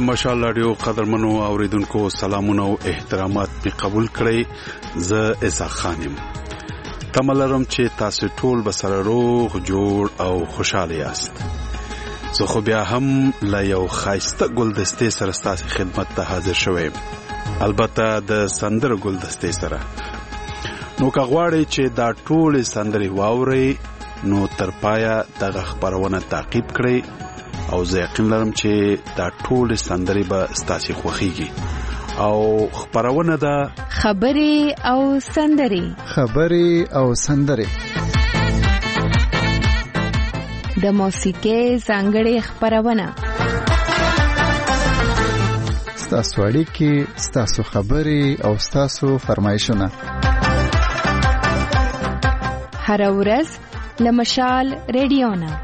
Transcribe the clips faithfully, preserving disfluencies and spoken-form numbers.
مشال رادیو قدرمنو اوریدونکو سلامونه او احترامات می قبول کړئ. زه اسحاق خانم تملرم چې تاسو ټول بسره روغ جوړ او خوشاله یاست. زه خو بیا هم لا یو خاصه ګلدستې سره ستاسو خدمت ته حاضر شوم، البته د سندر ګلدستې سره. نو کغواړی چې دا ټول سندري واوري نو تر پایا دغه خبرونه تعقیب کړئ او زه یقین لرم چې دا ټول سندري به ستاسو خوښیږي. او خبرونه دا خبري او سندري خبري او سندري د موسیقۍ ځانګړې خبرونه ستاسو اړیکې، ستاسو خبري او ستاسو فرمایشونه هر ورځ لمشال رادیو نه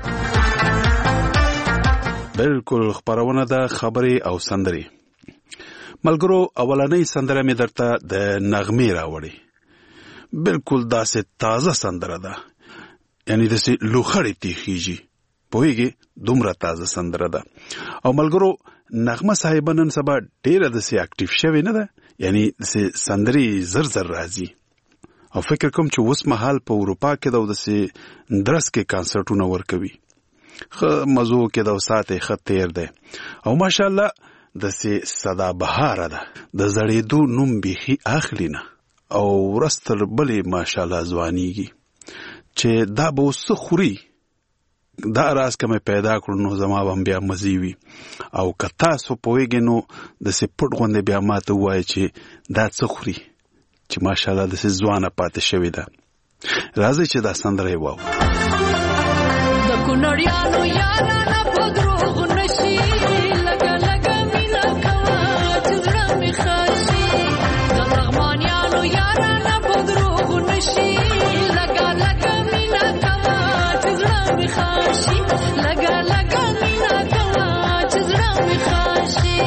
بالکل خبرونه دا خبري او سندري. ملګرو اولنۍ سندره می درته د نغمې راوړي. بالکل داسې تازه سندره ده، یعنی داسې لوخړې تیخیږي، پوهیږي دومره تازه سندره ده. او ملګرو نغمه صاحب نن سبا ډیره داسې اکټیو شوی نه ده، یعنی داسې سندري زر زر راځي. او فکر کوم چې اوس مهال په اروپا کې د داسې درس کې کانسرټونه ورکوي، خ مزو کې د ساعت خط تیر ده. او ماشاءالله داسې صدا بهاره ده، د زړېدو نوم بیخي اخلي نه او ورستر بلې ماشاءالله ځوانیږي چې دا به اوس خوري. دا راز کومه پیدا کړو نو زما هم بیا مزيوي. او که تاسو پوهیږئ نو داسې پټ غوندې بیا ماته ووایي چې دا څه خوري چې ماشاءالله داسې ځوانه پاتې شوې ده. راځئ چې دا سندره یې واورو. د کونړیانو یارانه په دروغ نشي، لګه لګه مینا کوه چې زړه مې خاشي. د لغمانیانو یارانه په دروغ نشي، لګه لګه مینا کوه چې زړه مې خاشي. لګه لګه مینا کوه چې زړه مې خاشي.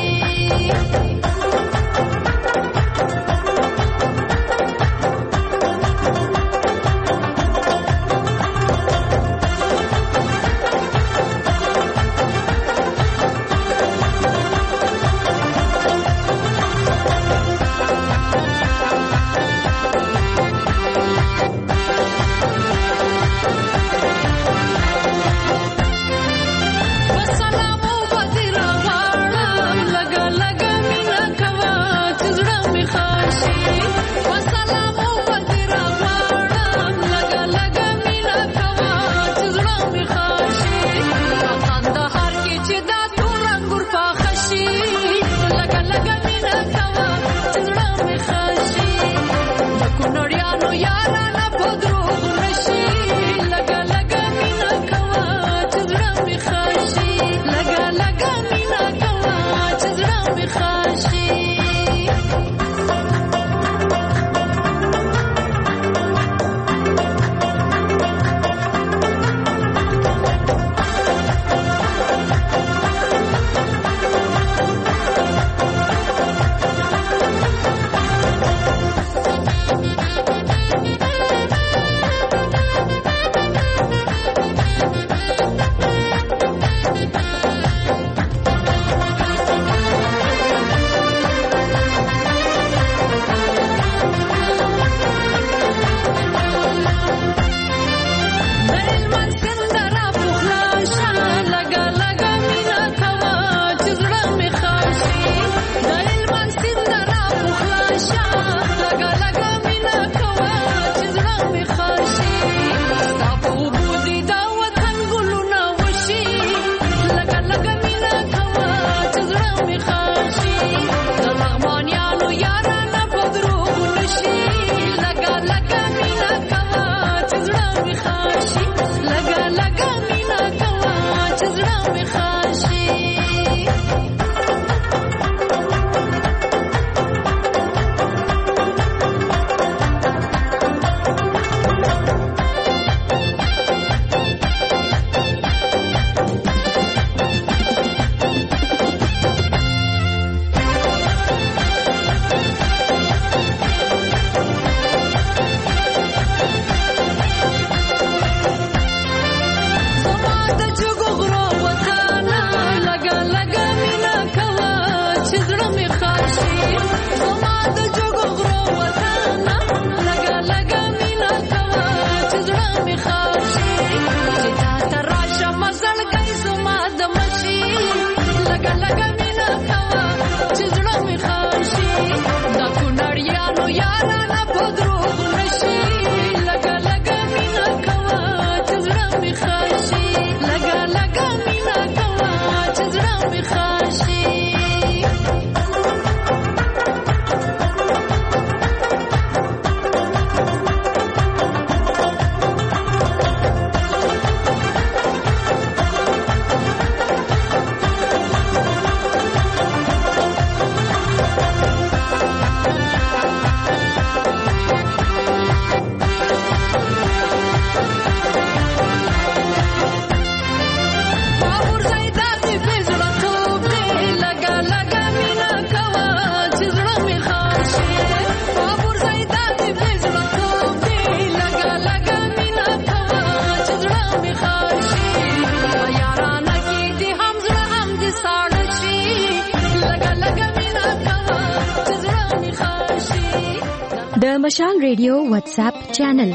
د مشال ریډیو واتس اپ چینل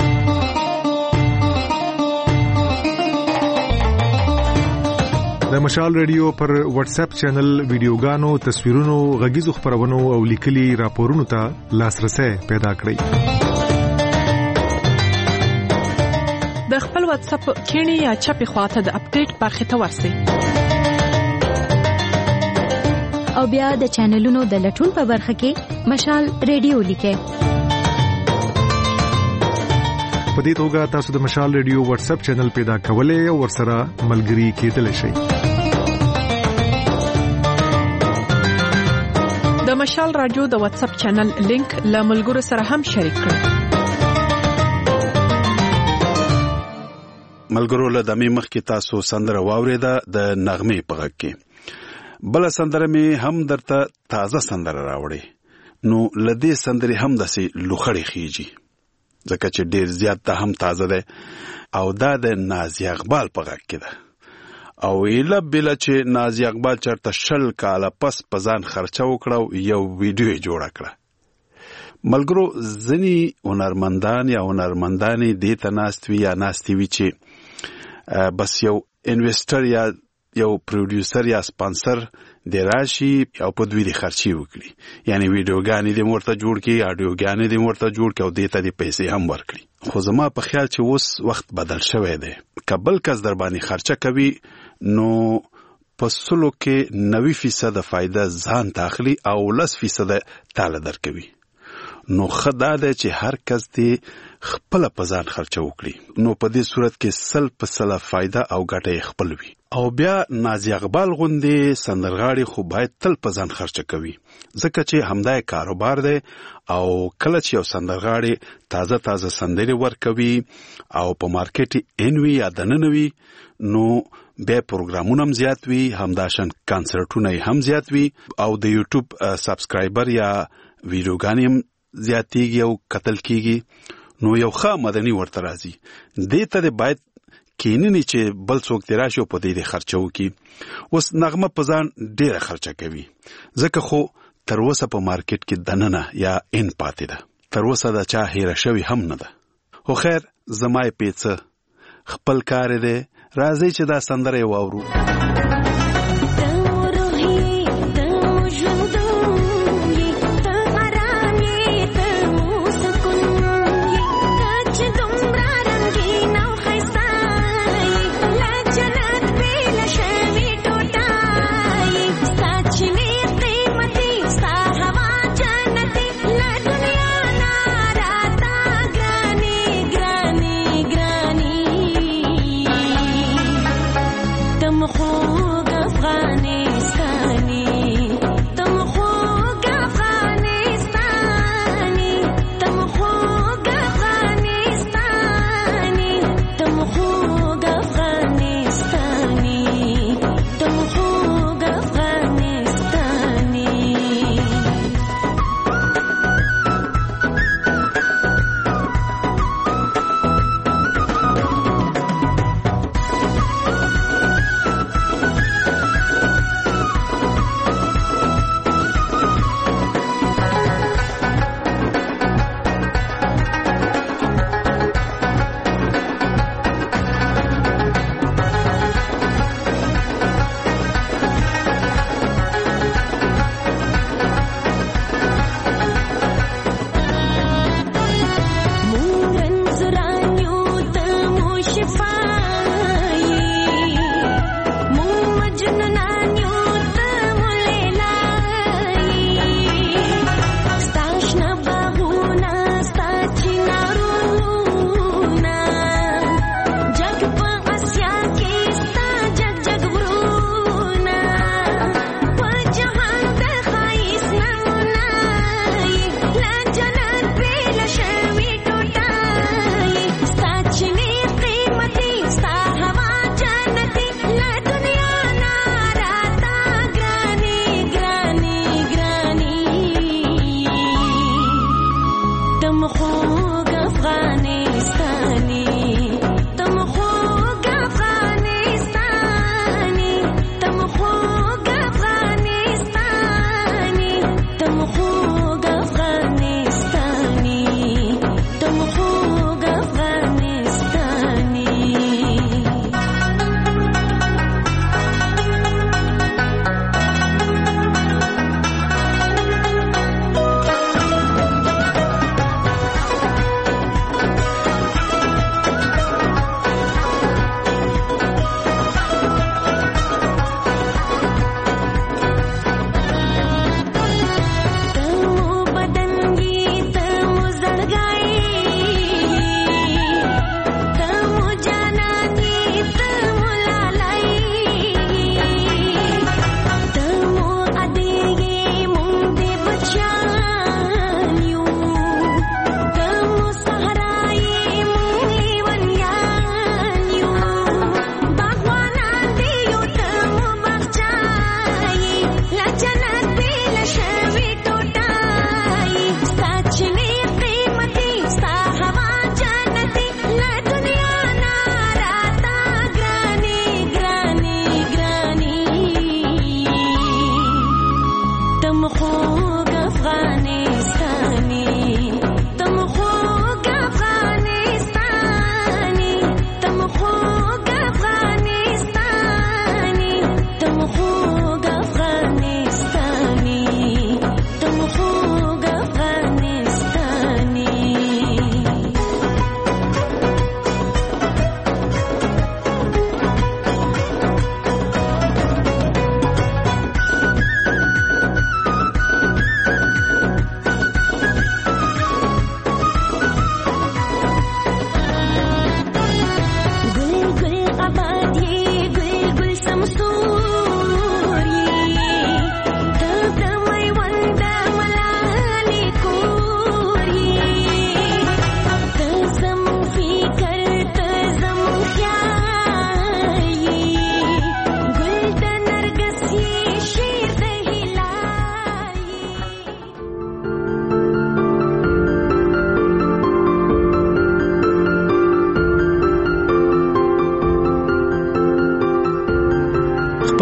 د مشال ریډیو پر واتس اپ چینل ویډیوګانو، تصویرونو، غږیزو خبرونو او لیکلي راپورونو ته لاسرسي پیدا کړئ. د خپل واتس اپ کینی یا چپی خواته د اپډیټ برخه ته ورسئ او بیا د چینلونو د لټون په برخه کې مشال ریډیو لیکئ. په دې توګه تاسو د مشال ریډیو واتس اپ چینل پیدا کولای او ورسره ملګري کېدلی شئ. د مشال رادیو د واتس اپ چینل لینک له ملګرو سره هم شریک کړئ. ملګرو له دمه مخ کې تاسو سندره واوریده د نغمه په غږ کې. بل سندره می هم درته تازه سندره راوړي. نو لدې سندره هم دسي لوخړې خيږي. ځکه چې ډیر زیات ته هم تازه ده او دا د نازي اقبال په غږ کې ده. او ایله بل چې نازي اقبال چرته شل کاله پس پزان خرچه وکړو یو ویډیو جوړ کړ. ملګرو ځنی هنرمندان یا هنرمندانې دې ته ناستوي یا ناستوي چې بس یو انویسټر یا یو پروډوسر یا سپانسر د راشي او په دوی د خرچي وکړي. یعنی ویډیوګانې د مرته جوړ کړي، اډیوګانې د مرته جوړ کړي او دې ته د پیسې هم ورکړي. خو زما په خیال چې اوس وخت بدل شوی دی. کبل کس در باندې خرچه کوي نو په سلو کې نوي فیصد فائدہ ځان تاخلي او لس فیصد تاله درکوي. نو خدا ده چې هر کس دې خپل په ځان خرچه وکړي. نو په دې صورت کې سل په سل فائدہ او ګټه خپل وي. او بیا نازي اقبال غوندې سندرغاړي خو باید تل په ځان خرچه کوي. ځکه چې همدای کاروبار دی او کله چې یو سندرغاړي تازه تازه سندري ورکوي او په مارکیټ انوي یا دننوي نو به پروګرامونه هم زیات وي، همداشن کانسرټونه هم زیات وي او د یوټیوب سبسکرایبر یا ویډیوګانې هم زیاتېږي او قتل کېږي. نو یو ښه مدني ورته راځي. دې ته باید کیننی چې بل څوک تراشي په دې خرچو کې. اوس نغمه په ځان ډیره خرچه کوي ځکه خو تر اوسه په مارکیټ کې دننه یا ان پاتې ده. تر اوسه دا چا هیر شوی هم نه ده. خو خیر زمای پیڅه خپل کار دی. راځي چې دا سندره واورو.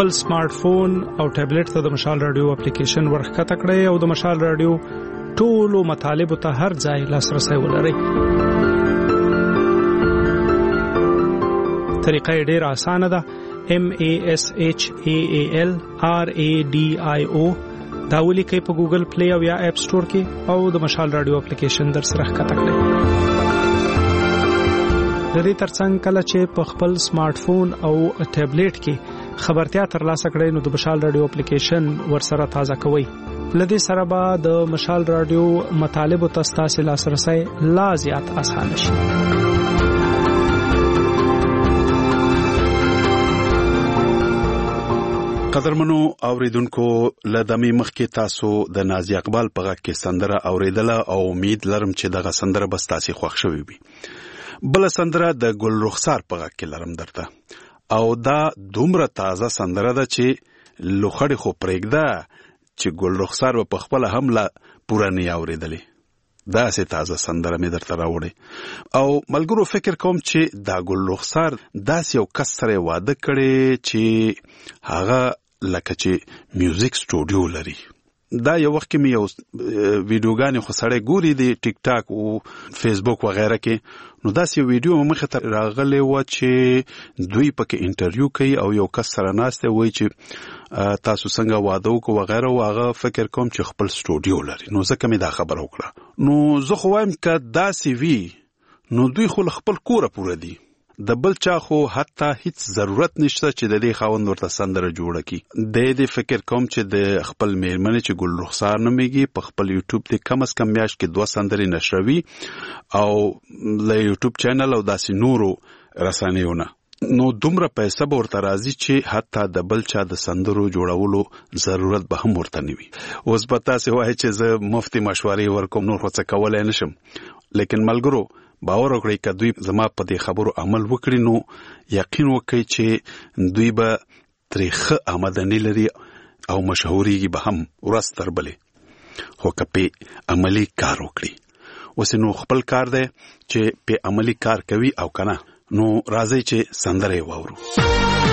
خپل سمارټ فون او ټابلیټ ته د مشال رادیو اپلیکیشن ورخکته کړئ او د مشال رادیو ټولو مطالبه ته هر ځای لاسرسي ولرئ. طریقه ډیره اسانه ده. M A S H A A L R A D I O دا ولیکئ په ګوګل پلی او یا اپ سٹور کې او د مشال رادیو اپلیکیشن در سره ښکته کړئ. د دې ترڅنګ کله چې په خپل سمارټ فون او ټابلیټ کې خبرتیا ترلاسه کړئ نو د مشال رادیو اپلیکیشن ورسره تازه کوئ. لدې سره به د مشال رادیو مطالب او تاسو لاسرسي لا زیات آسان شي. قدرمنو اوریدونکو لدمي مخکې تاسو د نازي اقبال په غږ کې سندره اوریدله او امید لرم چې دغه سندره به تاسو خوښ شوي وي. بل سندره د ګل رخسار په غږ کې لرم درته او دا دومره تازه سندره ده چې لوخړې خو پرېږده چې ګل رخسار په خپل حمله پورا نه اوریدلې. دا سه تازه سندره مې درته راوړې او ملګرو فکر کوم چې دا ګل رخسار داس یو کس سره واده کړي چې هغه لکه چې میوزیک سټوډیو لري. دا یو وخت کې مې یو ویډیوګانې خو سړی ګوري دی ټیک ټاک او فیسبوک وغیرہ کې، نو داس یو ویډیو مخه ته راغلی و چې دوی پکې انټرویو کوي او یو کس سره ناسته وایي چې تاسو څنګه واده وکړو وغیرہ او هغه فکر کوم چې خپل سټوډیو لري. نو ځکه مې دا خبره وکړه. نو زه خو وایم که داسې وي نو دوی خو خپل کوره پوره دي، د بل چا خو حتی هیڅ ضرورت نشته چې د دې خاوند ورته سندره جوړه کی. د دې فکر کوم چې د خپل میرمنې چې ګل رخسار نومېږي په خپل یوټیوب کې کم از کم میاشت کې دوه سندرې نشروي او له یوټیوب چینل او داسې نورو رسنیونه، نو دومره پیسې به ورته راځي چې حتی د بل چا د سندرو جوړولو ضرورت به هم ورته نه وي. اوس به تاسې وایي چې زه مفتي مشورې ورکوم نور خو څه کولی نشم، لیکن ملګرو باور وکړئ که دوی زما په دې خبرو عمل وکړي نو یقین وکړئ چې دوی به ترې ښه آمدني لري او مشهورېږي به هم ورځ تر بلې. خو که پې عملي کار وکړي، اوس نو خپل کار دی چې پې عملي کار کوي او که نه، نو راځئ چې سندره یې واورو.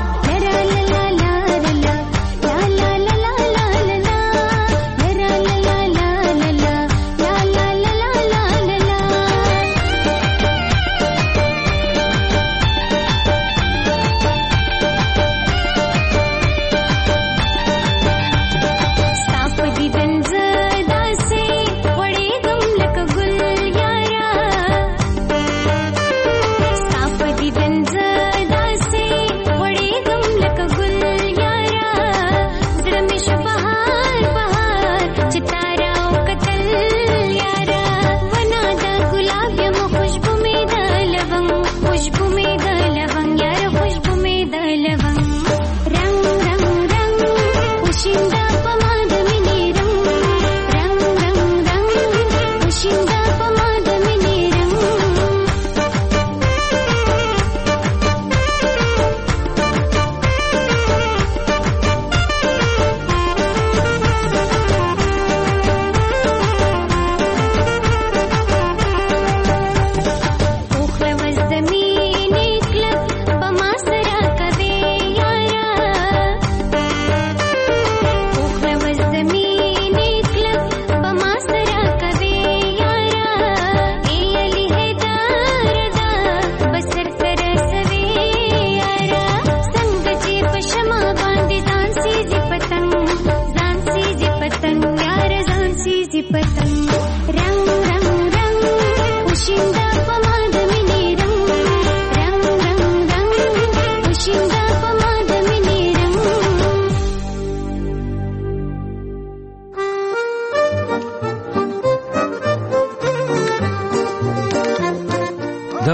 La la la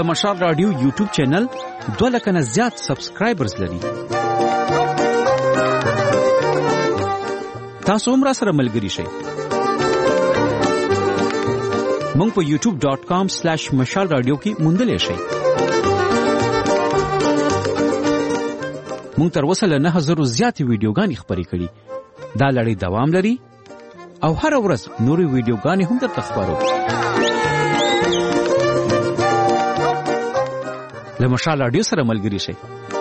د مشال رادیو یوټیوب چینل دوه لک نه زیات سبسکرایبرز لري. تاسو هم را سره ملګري شئ. مونږ په یوټیوب ډاٹ کام سلیش مشال رادیو کې موندلې شئ. مونږ تر اوسه له نه هزارو زیاتې ویډیوګانې خپرې کړي. دا لړۍ دوام لري او هر ورځ نورې ویډیوګانې هم درته خپرو. له مشال رادیو سره ملګري شئ.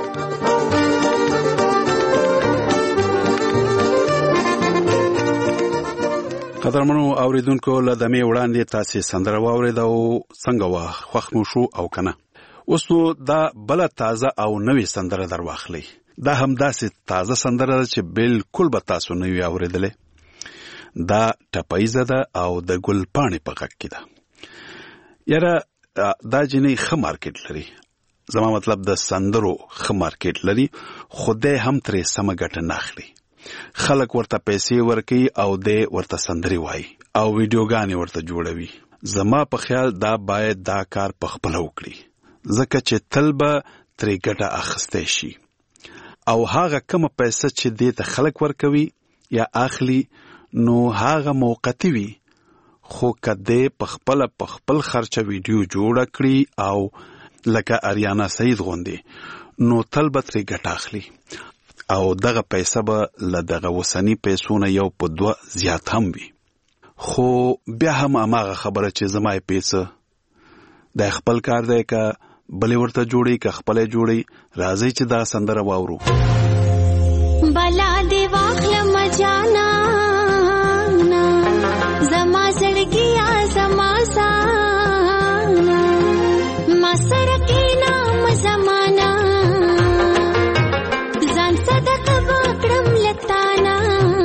قدرمنو اوریدونکو له دمې وړاندې تاسې سندره واورېده او څنګه وه خوښ مو شو او که نه. اوس نو دا بله تازه او نوې سندره در واخلئ. دا هم داسې تازه سندره ده چې بالکل به تاسو نه وي اورېدلې. دا ټپیزه ده او د ګل پاڼې په غږ کې ده. یاره دا جنۍ ښه مارکیټ لري. زما مطلب د سندرو ښه مارکیټ لري، خو دی هم ترې سمه ګټه نه اخلي. خلک ورته پیسې ورکوي او دی ورته سندرې وایي او ویډیوګانې ورته جوړوي. زما په خیال دا باید دا کار په خپله وکړي، ځکه چې تل به ترې ګټه اخیستی شي او هغه کومه پیسه چې دې ته خلک ورکوي یا اخلي نو هغه موقتی وي، خو که دې په خپله په خپل خرچه ویډیو جوړه کړي او لکه اریانا سعید غوندې نو تل به ترې ګټه اخلي او دغه پیسه به له دغه اوسني پیسو نه یو په دوه زیات هم وي. خو بیا هم هماغه خبره چې زما یې پیسه دا خپل کار دی، که بلې ورته جوړي که خپله جوړي. راځئ چې دا سندره واورو. بلا دې واخلم جانانا زما زړګیا زما سانا ما سره کې نام زمانہ ځان صدق وکړم لتانا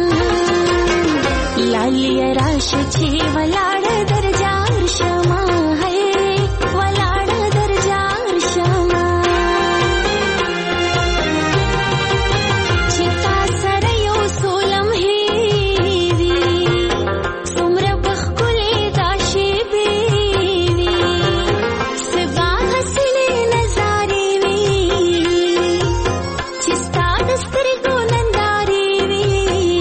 لالی راش چې ولاړ درجار شما ہے ولاړ درجار شما چې تا سره یو سولم هیوي څومره بخښلې دا شیبې وي سبا حسنې نظارې وي چې ستا د سترګو نندارې وي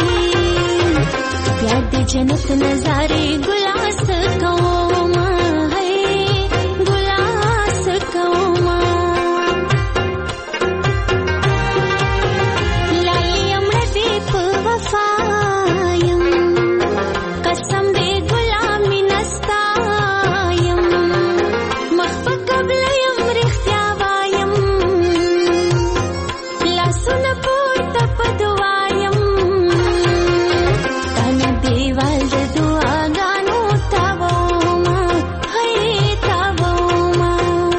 یاد د جنت نظارې ګلاس کوما ہے ګلاس کوما لایم ردی په وفایم قسم دې غلامی نستایم مخفه قبل یم رښتیا وایم لاسونه پورته په دعایم تانه دیوال د دعاګانو تاوما ہے تاوما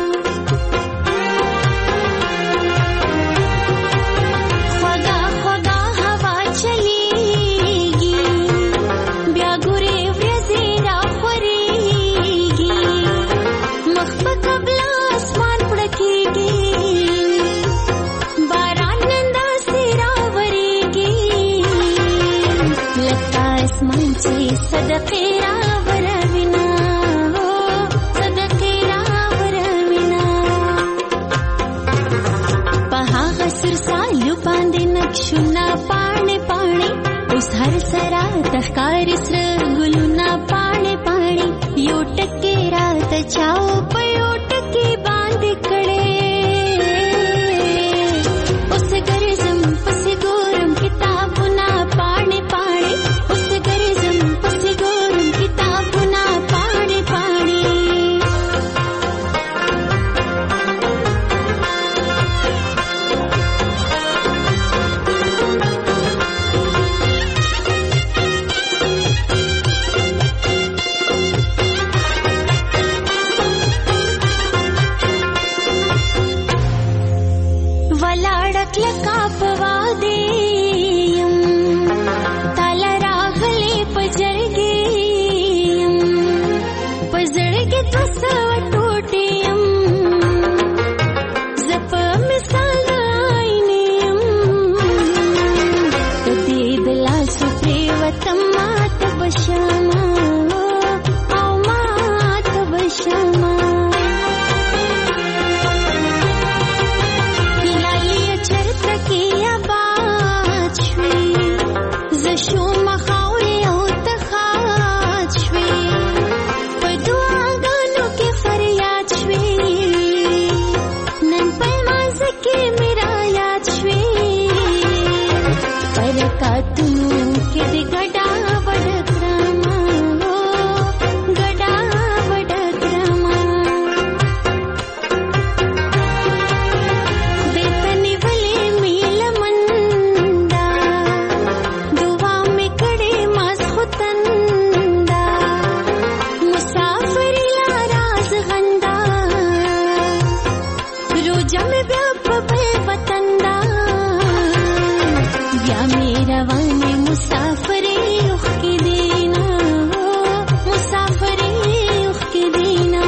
خوږه خوږه هوا چلیږي بیا ګورې ورځې راخورېږي مخ په قبله اسمان پړکېږي باران نن داسې راورېږي لکه اسمان چې صدقې راوروینا صدقې راوروینا په هغه سر سالو باندې نقشونه پاڼې پاڼې اوس هر سره د ښکاري سره ګلونه پاڼې پاڼې یو ټکې راته چاو په یو ټکې باندې کړې اوس ګرځم پسې ګورم کتابونه پاڼې پاڼې اوس ګرځم پسې ګورم کتابونه پاڼې پاڼې راتونو کې د ګډا وډ کرما ګډا وډ کرما بیتنی ولې میل مندا دعا مې کړې ماس ختندا مسافر لا راز غندا روجا مې بیا په وطن دا بیا مې روانه مسافرې اوخ کې دینا مسافرې اوخ کې دینا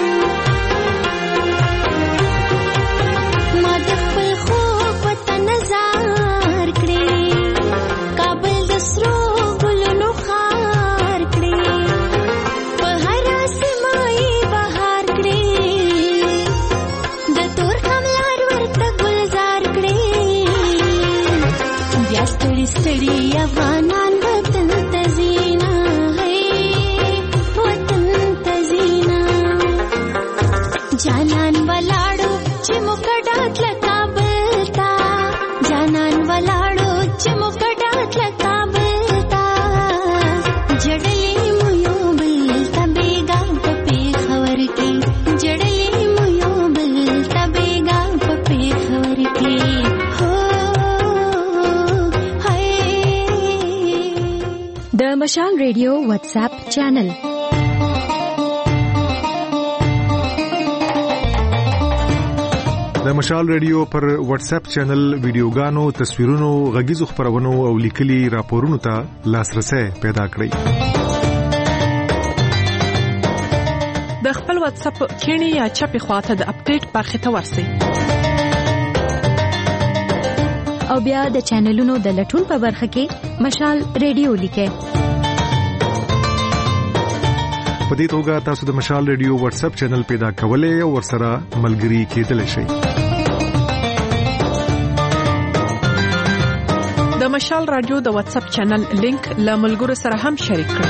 ما د خپل خوب وطن زار کړې کابل د سرو ګلونو خار کړې په هر سیمه بهار کړې د تور کملار ورته گلزار کړې بیا ستړي ستړي افغانان وطن ته زینا ہے وطن ته زینا جانان ولاړو چې مکډا تل کابل تا جانان ولاړو چې مکډا تل کابل تا جړلې مو یو بل تبېګا په پیښور کې جړلې مو یو بل تبېګا په پیښور کې هو هاي د مشال ریډیو واتس اپ چینل د مشال ریډیو پر واتس اپ چینل ویډیوګانو تصویرونو غږیزو خبرونو او لیکلي راپورونو ته لاسرسي پیدا کړئ د خپل واتس اپ کینی یا چپی خواته د اپډیټ برخه ته ورسئ او بیا د چینلونو د لټون په برخه کې مشال ریډیو لیکئ په دې توګه تاسو د مشال ریډیو واتس اپ چینل پیدا کولای او ورسره ملګري کېدلی شئ د مشال رادیو د واتس اپ چینل لینک له ملګرو سره هم شریک کړئ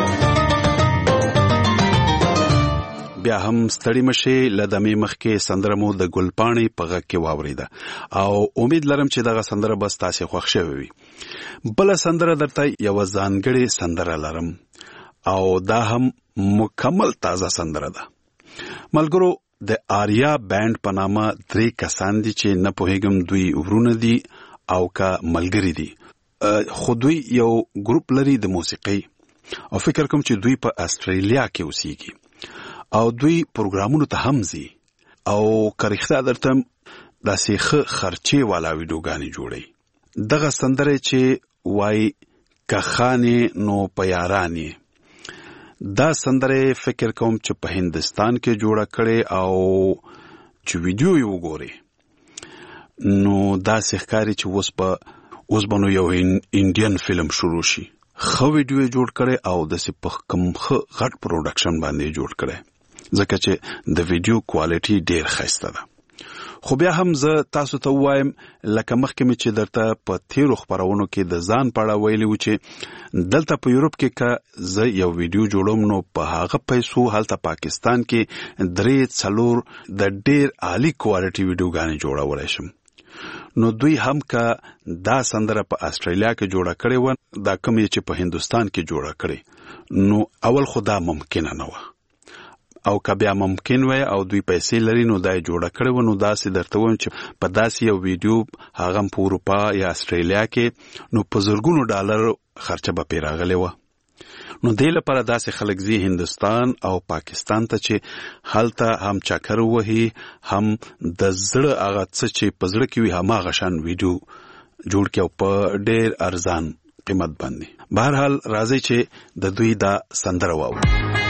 بیا هم ستړي مشه لدمه مخکې سندرمو د ګلپاڼې په غږ کې واوریده او امید لرم چې دغه سندره بس تاسو خوښ شوي وي بل سندره درته یو ځانګړي سندره لرم او دا هم مکمل تازه سندره ده ملګرو د آریا بانډ په نامه درې کسان دي چې نه پوهیږم دوی ورونه دي او کا ملګری دي خو دوی یو ګروپ لري د موسیقي او فکر کوم چې دوی په استرالیا کې اوسېږي او دوی پروګرامونو ته هم ځي او کریخته درته داسې ښه خرچې والا ویډیوګانې جوړي دغه سندره چې وای کخانه نو پیارانه دا سندره فکر کوم چې په هندستان کې جوړه کړي او چې ویډیو یې وګوري نو دا ښکاري چې اوس په اوس بنو یو انډین فلم شروع شي خو ویډیو جوړ کړي او د سپخ کم غټ پروډکشن باندې جوړ کړي ځکه چې د ویډیو کوالټي ډیر ښایسته ده خو بیا هم زه تاسو ته وایم لکه مخکې مې چې درته په تیرو خبرونو کې د ځان پاړه ویلي و چې دلته په یورپ کې که زه یو ویډیو جوړوم نو په هغه پیسو هلته پاکستان کې درې څلور د ډیر عالی کوالټي ویډیوګانې جوړولی شم نو دوی هم که دا سندره په استرالیا کې جوړه کړې و دا کوم چې په هندستان کې جوړه کړې نو اول خو دا ممکنه نه و او که بیا ممکن وي او دوی پیسې لري نو دا جوړه کړې و نو داسې درته وایم چې په داسې یو ویډیو هغه په اروپا یا استرالیا کې نو په زرګونو ډالر خرچه به پې راغلی وه نو دې لپاره داسې خلک ځي هندستان او پاکستان ته چې هلته هم چکر وهي هم د زړه هغه څه چې په زړه کې وي هماغه شان ویډیو جوړ کړي او په ډېر ارزان قیمت باندې بهرحال راځي چې د دوی دا سندره واورو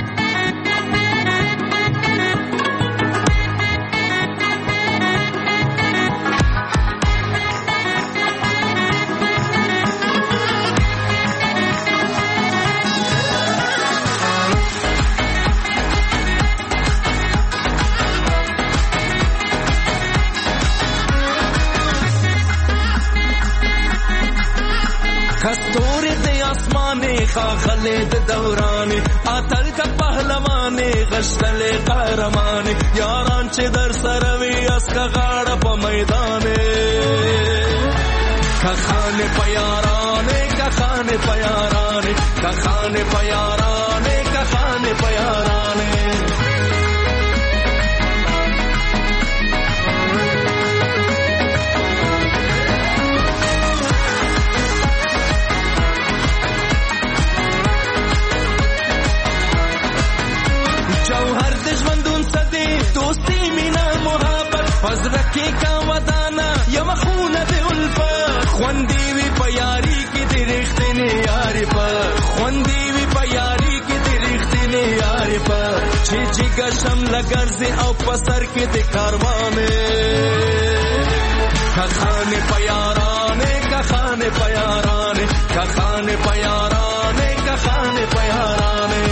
کستوری دی آسمانی خاخلی دی دورانی آتل کا پهلوانی غشتل قهرمانی یاران چه در سروی از کا غاڑ پا میدانی کخانی پا یارانی کخانه پیارانه کخانه پیارانه کخانه پیارانه جوهر د ژوندون سدي دوستي مینا محبت فزر کې کا ودانا یم خونه د الفت خوندې وی پیاری کې د رښتینې یاري پر خوندې وی پیاری کې د رښتینې یاري پر چې چې ګشم لګرځي او پسر کې د کاروانه کخانه پیارانه کخانه پیارانه کخانه پیارانه کخانه پیارانه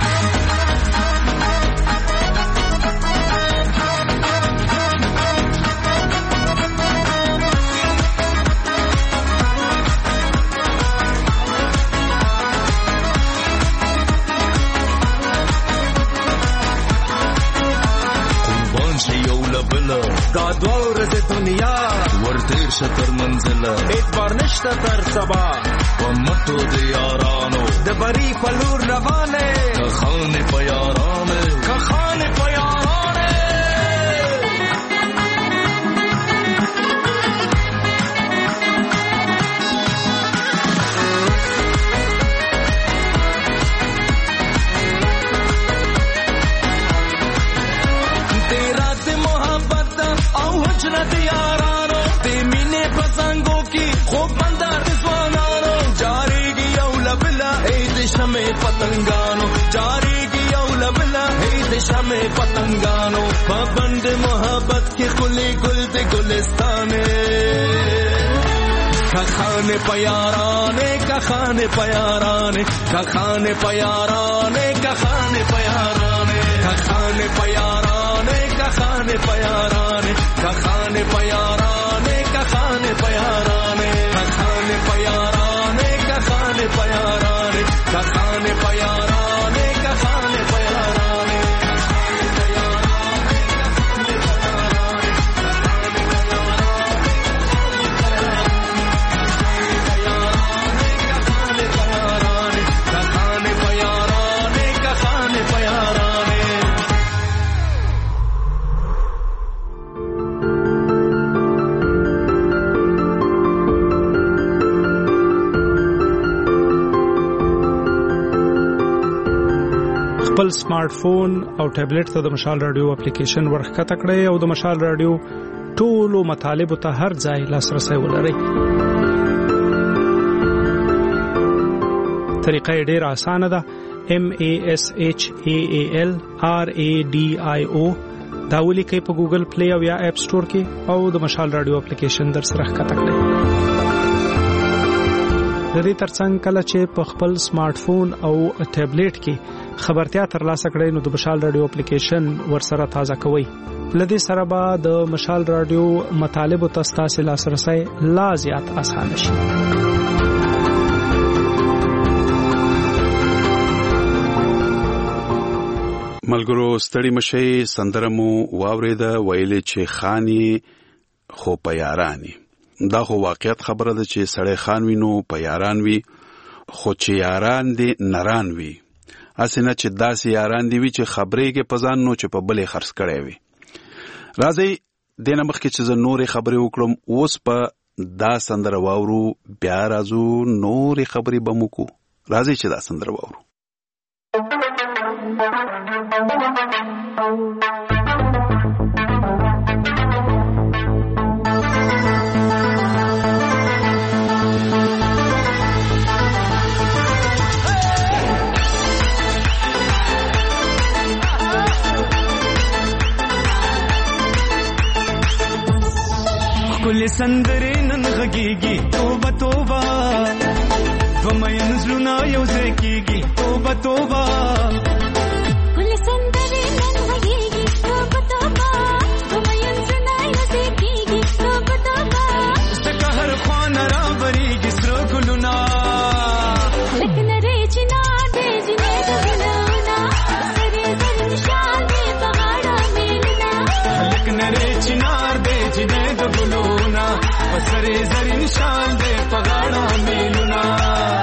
دا دوا ورځې دنیا ورتیر شتر منزله اعتبار نشته تر سبا په مټو د یارانو د بری په لور روانه کخانه په یارانه کخانه په یارانه د یارانو د مینې پسنګو کې خوب بندر د ځوانانو جاریږي یو لبلا ای د شمع پتنګانو جاریږي یو لبلا ای د شمع پتنګانو په بند محبت کې خلی ګل د ګلستانه کخانه پیارانه کخانه پیارانه کخانه پیارانه کخانه پیارانه کخانه پیارانه کخانه پیارانه کخانه پیارانه کخانه پیارانه کخانه پیارانه کخانه پیارانه کخانه پیارانه کخانه پیارانه خپل سمارټ فون او ټابلیټ ته د مشال رادیو اپلیکیشن ورخکته کړئ او د مشال رادیو ټولو مطالبه ته هر ځای لاسرسي ولرئ. طریقه ډیره اسانه ده. M A S H A A L R A D I O دا ولیکئ په ګوګل پلی او یا اپ سٹور کې او د مشال رادیو اپلیکیشن در سره ښکته کړئ. د دې ترڅنګ کله چې په خپل سمارټ فون او ټابلیټ کې خبرتیا ترلاسه کړئ نو د مشال رادیو اپلیکیشن ورسره تازه کوئ. لدې سره به د مشال رادیو مطالب او تاسو لاسرسي لا زیات اسانه شي. ملګرو ستړي مشي سندرمو واورید ویلې چې خاني خو پیارانی دا خو واقعیت خبره ده چې سړی خان وینو پیاران وی خو چې یاران دي نران وی اسنه چې داسې یاران دی وی چې خبرې کې پزان نو چې په بلې خرڅ کړي وي. راځي دینه مخ کې چې زه نورې خبرې وکړم اوس په دا سندره واورو بیا راځو نورې خبرې بمو کو. راځي چې دا سندره واورو. کل سندره نن غږیږي توبه توبه ومین زلونا یو ځکیږي توبه توبه کل سندره نن غږیږي توبه توبه ومین زلونا یو ځکیږي توبه توبه ستکه هر خوان را بریږي سره ګلونا لکه نری چنا دې جنې ګلونا سره زر نشان دې پغاړه میلنا لکه نری چنا دې جنې ګلونا پسرې زر نشان دې پغاړه میلنا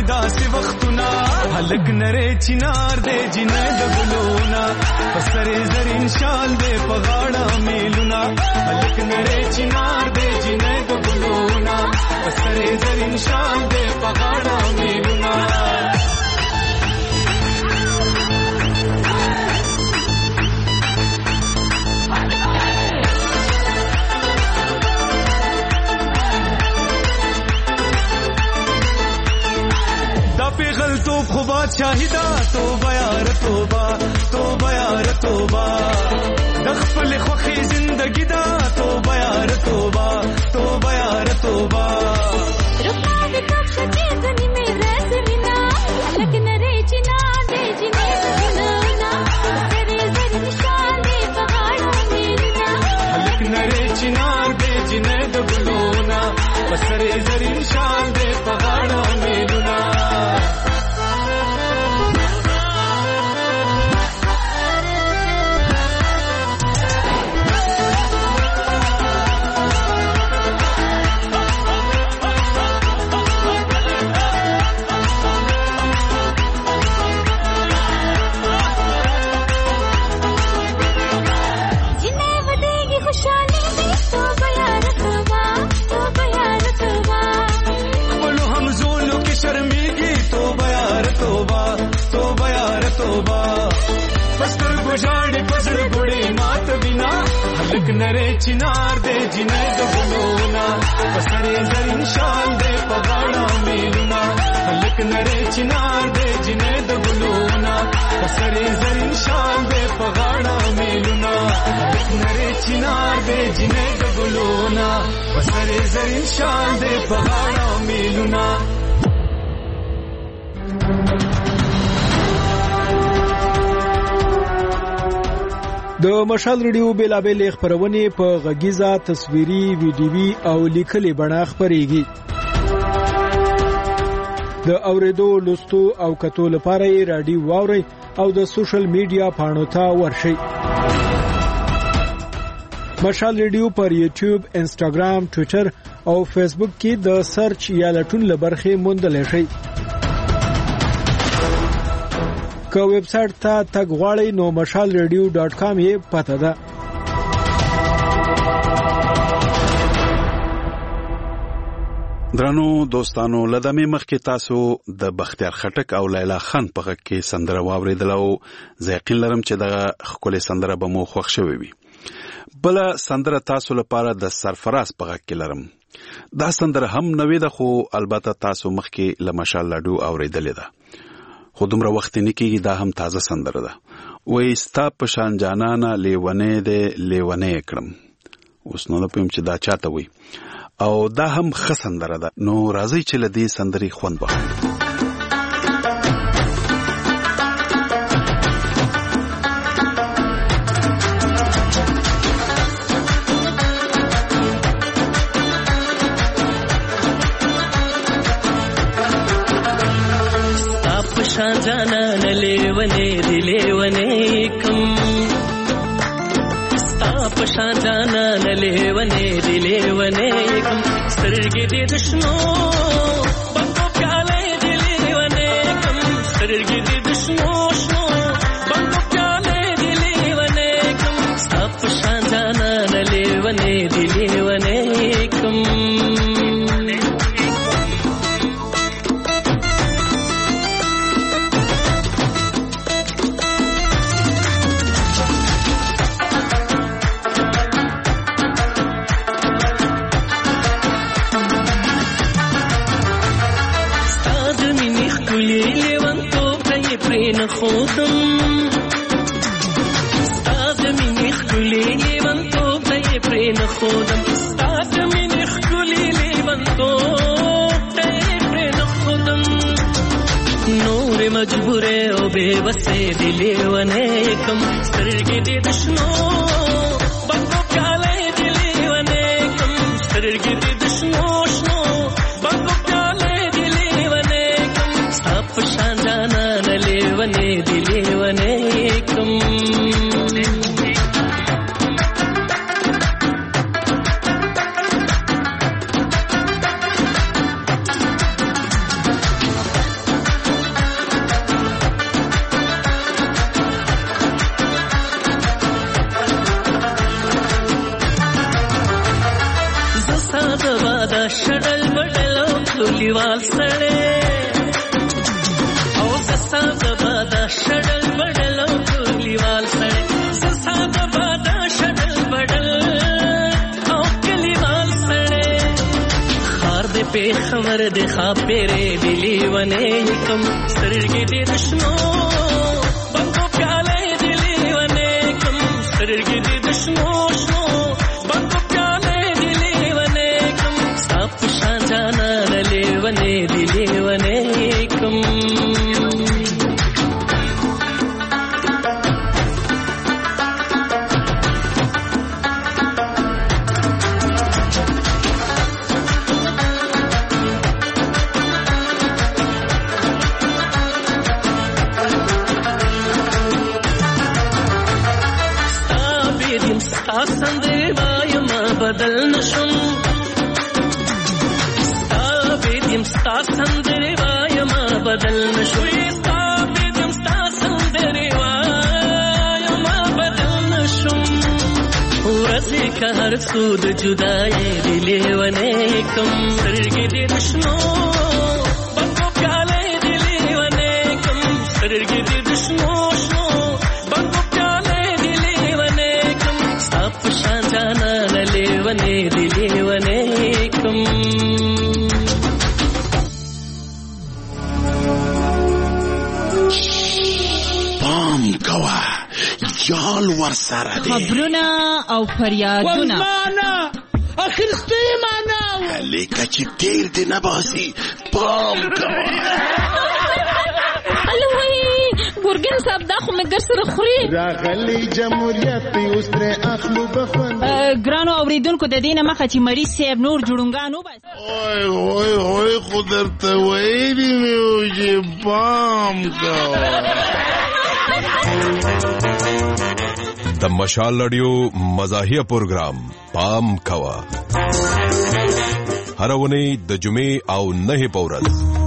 داسې وختونه هلک نری چنار دی جنې د ګلونه په سر زرین شال دی په غاړه میلونه هلک نری چنار دی جنې د ګلونه په سر زرین شال دی په غاړه میلونه پیغل توب خو بادشاہی دا توبه یار توبه توبه یار توبه د خپل خوخي زندگی دا توبه یار توبه توبه یار توبه رکا د کښې ځنی مې رسمینا لکه نری چنا دې جنې ګلونا سره زر نشان دې په غاړه میلنا لکه نری چنا دې جنې ګلونا سره زر نشان دې په غاړه میلنا هلک نری چنار دی جنې د ګلونا په سر زرین شال دی په غاړه میلونه هلک نری چنار دی جنې د ګلونا په سر زرین شال دی په غاړه میلونه هلک نری چنار دی جنې د ګلونا په سر زرین شال دی په غاړه میلونه د مشال ریډیو بیلابل خبرونه په غږیزه تصویري ویډیوي او لیکلي بڼه خبريږي د اوریدو لوستو او کتو لپاره رادیو واوري او د سوشل میډیا پاڼو ته ورشي مشال ریډیو پر یوټیوب انسټاګرام ټوئیټر او فیسبوک کې د سرچ یا لټون لبرخه موندل شي که ویب سټ ته تګ غواړئ نو مشال ریډیو ډاټ کام یې پته ده درنو دوستانو لدمه مخکې تاسو د بختیار خټک او لیلا خان په غږ کې سندره واوریدل او زه یقین لرم چې دغه خپل سندره به مو خوښ شوي وي بل سندره تاسو لپاره د سرفراز په غږ کې لرم دا سندره هم نوې ده خو البته تاسو مخکې لمشال لاډو اوریدلې ده خو دومره وخت نه کېږي دا هم تازه سندره ده وای ستا په شان جانانا لیونه دې لیونه کړم اوس نو په چې دا چاته وي او دا هم ښه سندره ده نو راځي چې لدی سندري خوند واخلو जाना न लेवने दिलेवने कम स्ताप शा जाना न लेवने दिलेवने कम सरगे दे दुश्मनो बंगो प्याले दिलेवने कम सरगे दे दुश्मनो शो बंगो प्याले दिलेवने कम स्ताप शा जाना न लेवने दिलेवने कम خودم استاد منی خلی لیوان تو تای پرین خودم استاد منی خلی لیوان تو تای پرین خودم نور مجبوره او بےوسه دلیونه کم سرگی دی دشنو بندو پیاله دلیونه کم سرگی دی دشنو شنو بندو پیاله دلیونه کم سب شان جانا لیونه دی لیونه کم شړل بډل او کلیوال سړی او ساده بادا شړل بډل او کلیوال سړی ساده بادا شړل بډل او کلیوال سړی خار دې په خبر دې خاپېره دی لیونه کم سترګې دې دشنو بنګو پیاله دې لیونه کم سترګې دې دشنو شنو بنګو پیاله دې لیونه کم صاف شان جانا لیونه دې لیونه کم بدل نشم ستا بیدیم ستا سندری وایم بدل نشم ستا بیدیم ستا سندری وایم بدل نشم ورسی که هر سود جدای دلی ونه کم سرگی دی دشنو بنگو پیاله دلی ونه کم سرگی دی دشنو شنو بنگو پیاله دلی ونه کم ستا پشان جانا لیونه دی لیونه کم پام کوا یال ور سره دی خبرونه او فریادونه والمانا اخر سپی مانا لیکه چې تیر دی نباسی پام کوا ګورګین صاحب دا خو مګر سره خوري راغلی جمهوریت په اوسره اخلو بخوند ګرانو اوریدونکو د دینه مخه چې مری صاحب نور جوړونګانو بس اوه اوه اوه خدرته وایي میو چې پام کا د مشال رادیو مزاحیه پروگرام پام کوا هر ونی د جمعې او نه پورز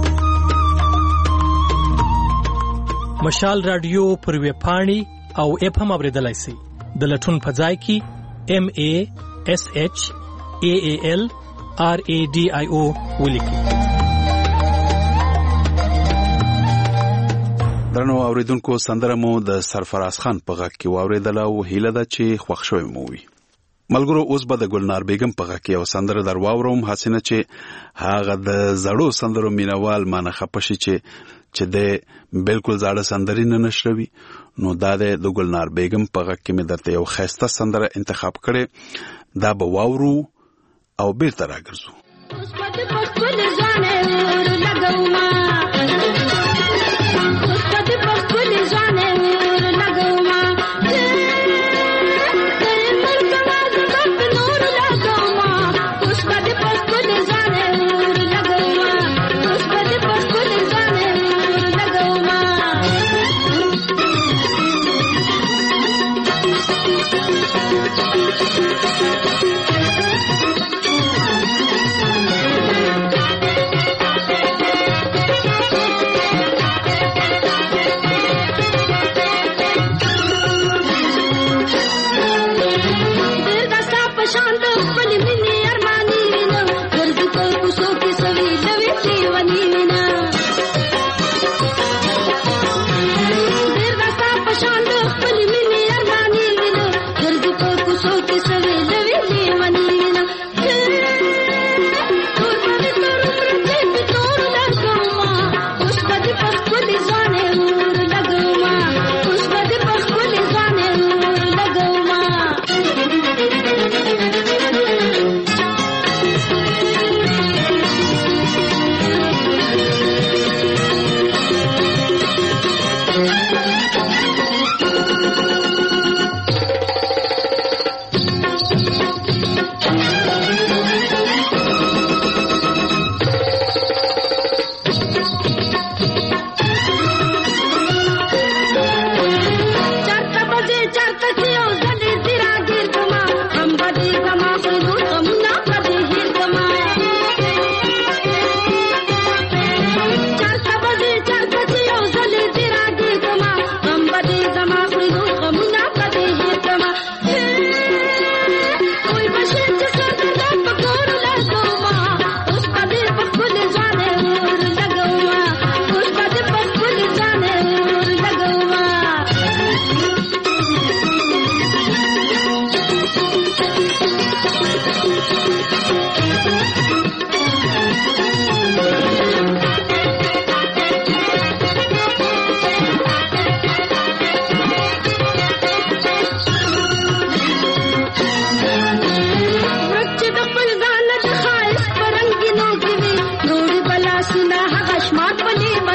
مشال رادیو پر وی پاڼي او اپ هم اوریدلای شي د لټون په ځای کې ام ا اس اچ ا ا ال ار ا ډي آی او ولیکي. درنو اوریدونکو سندره مو د سرفراز خان په غږ کې واوریدل او هیله ده چې خوښ شوی مو وي. ملګرو اوس به د ګلنار بیگم په غږ کې او سندره در واوروم حسینه چې هغه د زړو سندرو مینوال مانه خپشي چې چې د بالکل زړه سندري نه نشروي نو دا د ګلنار بیگم په غږ کې مې درته یو خسته سندره انتخاب کړې دا به واورو او بیرته راګرځو.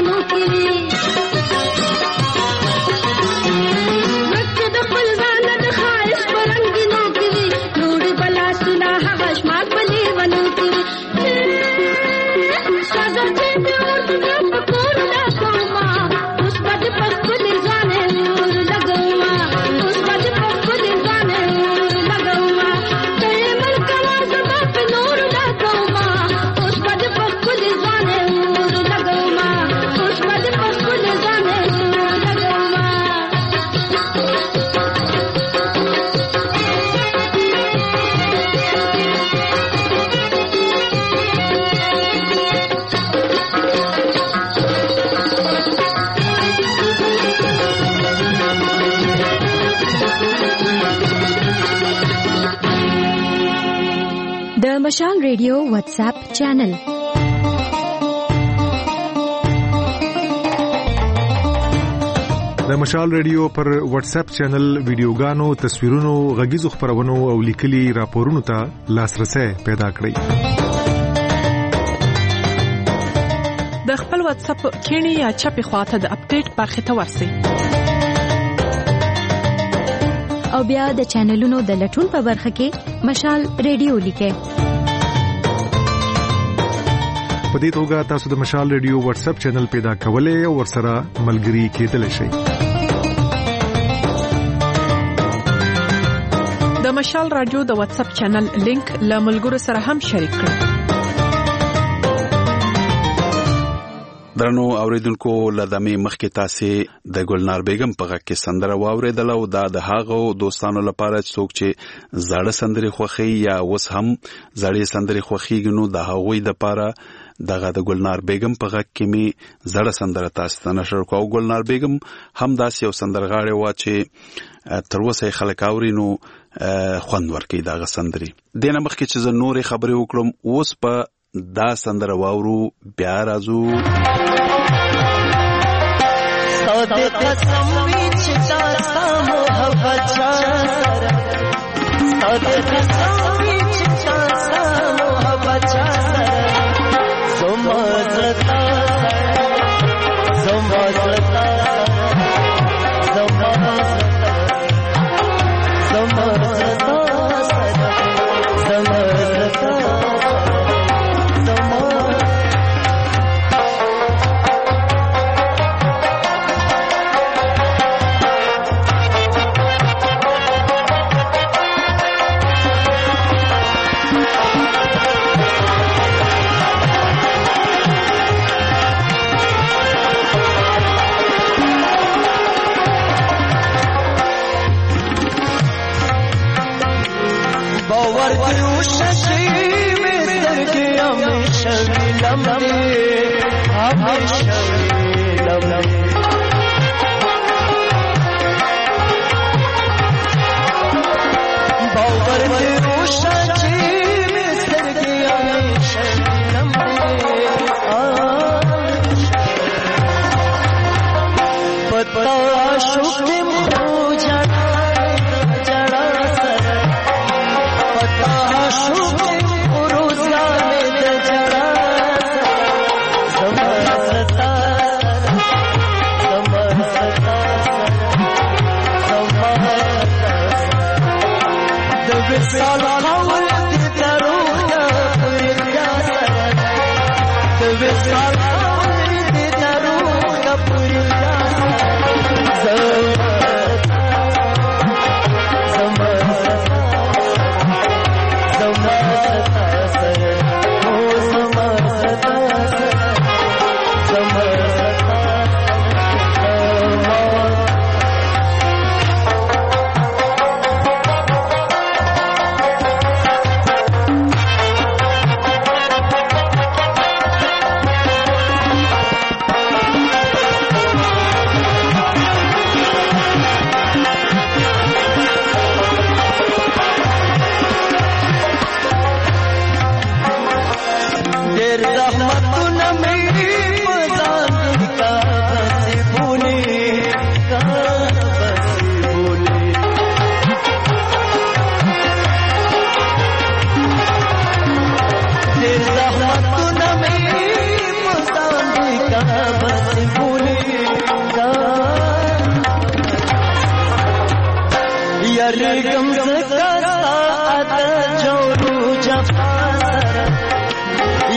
مشال ریډیو واتس اپ چینل د مشال ریډیو پر واتس اپ چینل ویډیوګانو تصویرونو غږیزو خبرونو او لیکلي راپورونو ته لاسرسي پیدا کړئ د خپل واتس اپ کینی یا چپی خواته د اپډیټ برخه ته ورسئ او بیا د چینلونو د لټون په برخه کې مشال ریډیو لیکئ په دې توګه تاسو د مشال ریډیو واتس اپ چینل پیدا کولای او ورسره ملګري کېدلی شئ د مشال رادیو د واتس اپ چینل لینک له ملګرو سره هم شریک کړئ درنو اوریدونکو لدمه مخکې تاسو د ګلنار بیگم په غږ کې سندره واوریدله او دا د هغو دوستانو لپاره څوک چې زړه سندري خوخي یا وس هم زړې سندري خوخيګنو د هغوی د لپاره دغه د ګلنار بیگم په غږ کې می زړه سندره تاسو ته نشر کوو ګلنار بیگم هم داسې یو سندرغاړی و چې تر اوسه خلک اورینو خوند ورکړي دغه سندري دنه مخکې چې زه نورې خبرې وکړم اوس په دا سندره واورو بیا راځو ساده قسم وی چې تاسو محبت سره ساده قسم وی چې تاسو محبت سره زما زړه زما زړه زما زما زما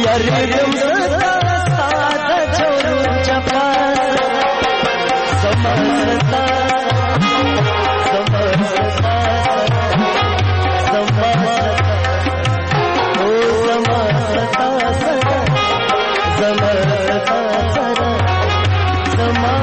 غریبم زتا ستا چورو چپا زما زتا زما زتا زما او زما زتا زما زتا زما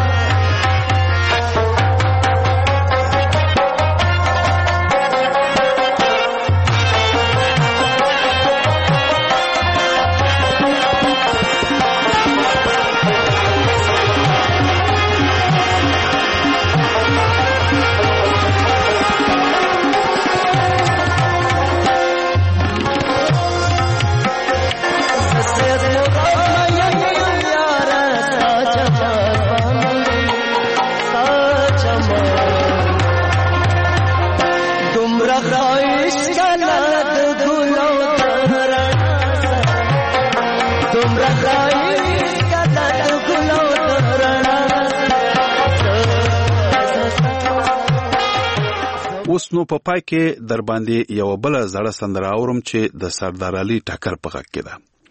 اوس نو په پای کې در باندې یو بل زړه سندره اورم چې د سردار علي ټکر په غږ کې ده.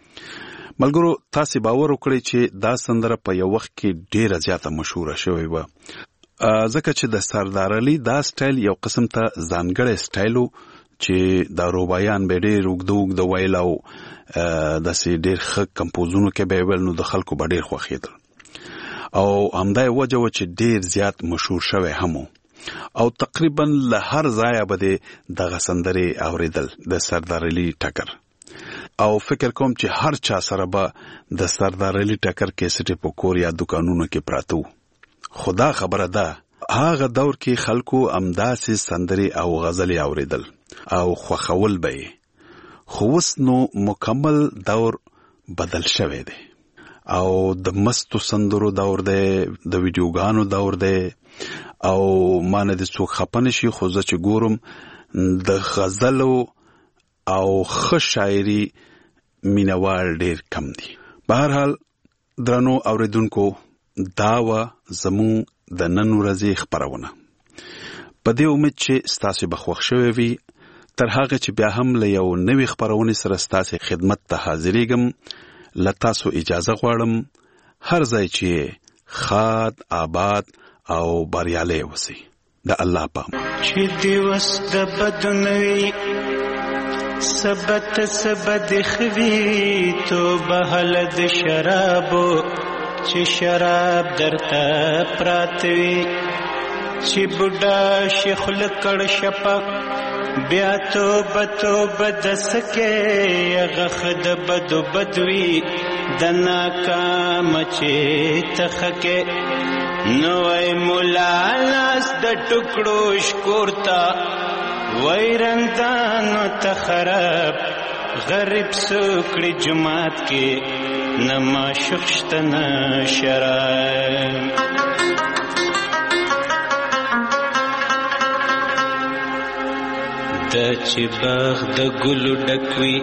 ملګرو تاسو باور وکړئ چې دا سندره په یو وخت کې ډیره زیاته مشهوره شوې و، ځکه چې د سردار علي دا سټایل یو قسم ته ځانګړی سټایلو چې دا روبایان به ډېر اوږده اوږده ویل او داسې ډېر ښه کمپوزونو کې به ویل، نو د خلکو به ډېر خوښېدل او همدا یې وجه وه چې ډېر زیات مشهور شوی هم و او تقریبا له هر ځایه به د دغه سندرې اورېدل د سردار علي ټکر، او فکر کوم چې هر چا سره به د سردار علي ټکر کیسټې په کور یا دکانونو کې پراته وو. خدا خبره ده هغه دور کې خلکو همداسې سندرې او غزلې اورېدل او خوښول به یې، خو اوس نو مکمل دور بدل شوی دی او د مستو سندرو دور دی، د ویډیوګانو دور دی او ما نه د څوک خپه نشي، خو زه چې ګورم د غزلو او ښه شاعري مینوال ډېر کم دي. به هر حال درنو اوریدونکو دا وه زموږ د نن ورځې خپرونه، په دې امید چې ستاسو به خوښ شوی وي. تر هغه چې بیا هم له یو نوې خپرونې سره ستاسو خدمت ته حاضرېږم، له تاسو اجازه غواړم هر ځای چې خاد آباد او بریالی اوسئ. د الله پام چې دیوس د بدنوي سبت سبد خوي تو بهل د شرابو چې شراب درته پراتوي چې بوډا شیخ لکړ شپه بیا تو بتو بدسکه غخد بدو بدوي د ناکام چې تخکه نوای مولا لاس د ټکړو شکورتا ویرندانو تخرب غریب سوکړي جماعت کې نما شخشتنا شراب د چې باغ د ګلو ډکوي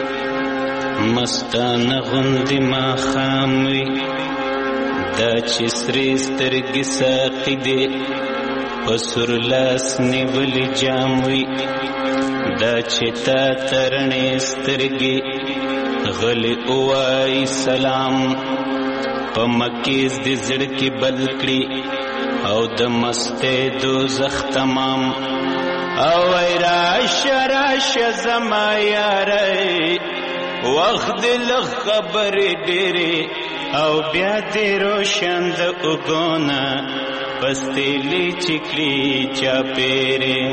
مستانه غوندې ماښام وي دا چې سرې سترګې ساقي دي په سور لاس نیولې جام وي دا چې تا ترڼې سترګې غلې ووایي سلام په مکیز د زړه کې بل کړي او د مستۍ دوزخ تمام او ای راشه راشه زما یارۍ وخت د لږ خبرې ډېرې او بیا دې روشن د اوږونه پستېلې چې کړي چاپېرې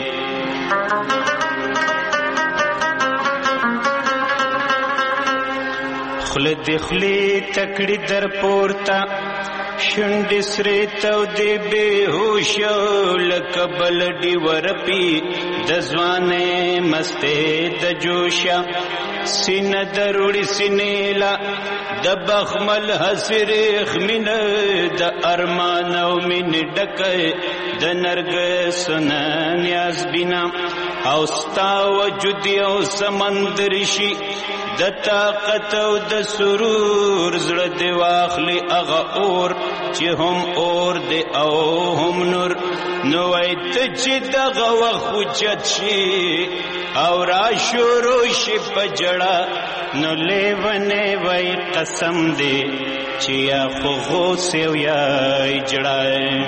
خوله دې خولې تکړې در پورته شونډې سرې تودې بېهوشه لکه بلډې ورپي د ځوانۍ مستې د جوشه سینه دروړي سینېلا د بخمل حسرېخ مینه د ارمان او مینې ډکه د نرګسو نه نیاز بینا او ستا وجود یو سمندر شي د طاقت او د سرور زړه دې واخلي هغه اور چې هم اور دې او هم نور نو وای ته چې دغه وخت اوچت شي او را شروع شي پجړه نو لیونه وای قسم دې چې یا خو غوسه یا جړه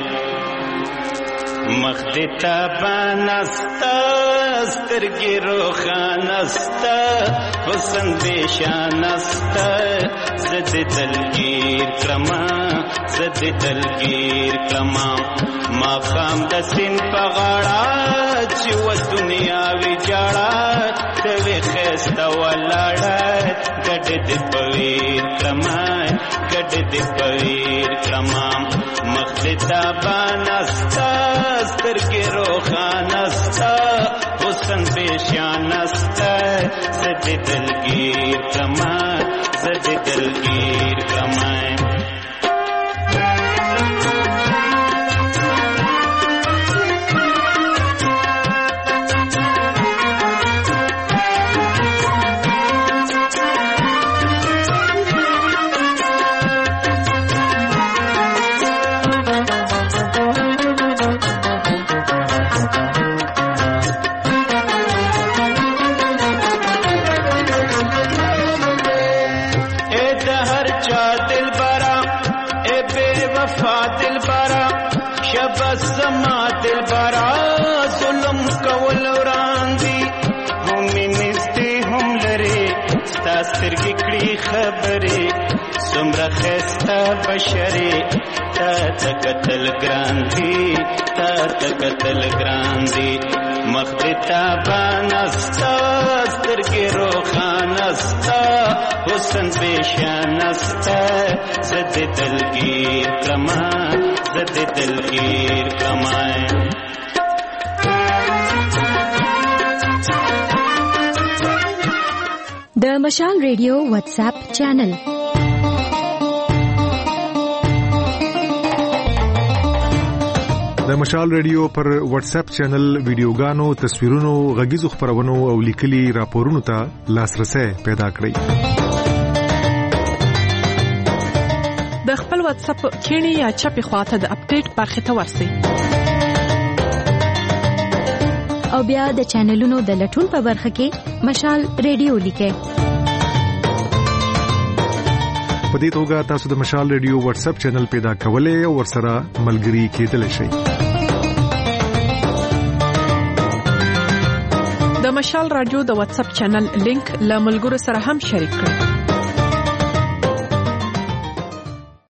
مخ دې تابانستا سترګې روخانستا حسن بشانستا زد دلگیر کرما زد دلگیر کرما ما خام د سین په غاړه چې و دنیا وی جاړه ته خسته ولاړه ګډ دې پویر کرما ګډ دې پویر کرما مخ دې تابانستا سترګې روخانستا حسن بشانستا زد دلگیر کرما زد دلگیر کرما سترګې کړي خبرې څومره ښایسته بشرې تا ته کتل ګران دي تا ته کتل ګران دي مخ دې تابانه ستا سترګې روښانه ستا حسن بېشانه ستا زه دې دلګیر کړمه زه دې دلګیر کړمه د مشال ریډیو واتس اپ چینل د مشال ریډیو پر واتس اپ چینل ویډیوګانو تصویرونو غږیزو خبرونو او لیکلي راپورونو ته لاسرسي پیدا کړئ د خپل واتس اپ کینی یا چپی خواته د اپډیټ برخه ته ورسئ او بیا د چینلونو د لټون په برخه کې مشال ریډیو لیکئ په دې توګه تاسو د مشال ریډیو واتس اپ چینل پیدا کولای او ورسره ملګري کېدلی شئ د مشال رادیو د واتس اپ چینل لینک له ملګرو سره هم شریک کړئ